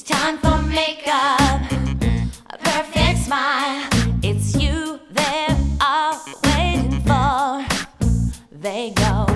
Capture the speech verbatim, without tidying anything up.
time for makeup, a perfect smile. It's you they are waiting for. They go.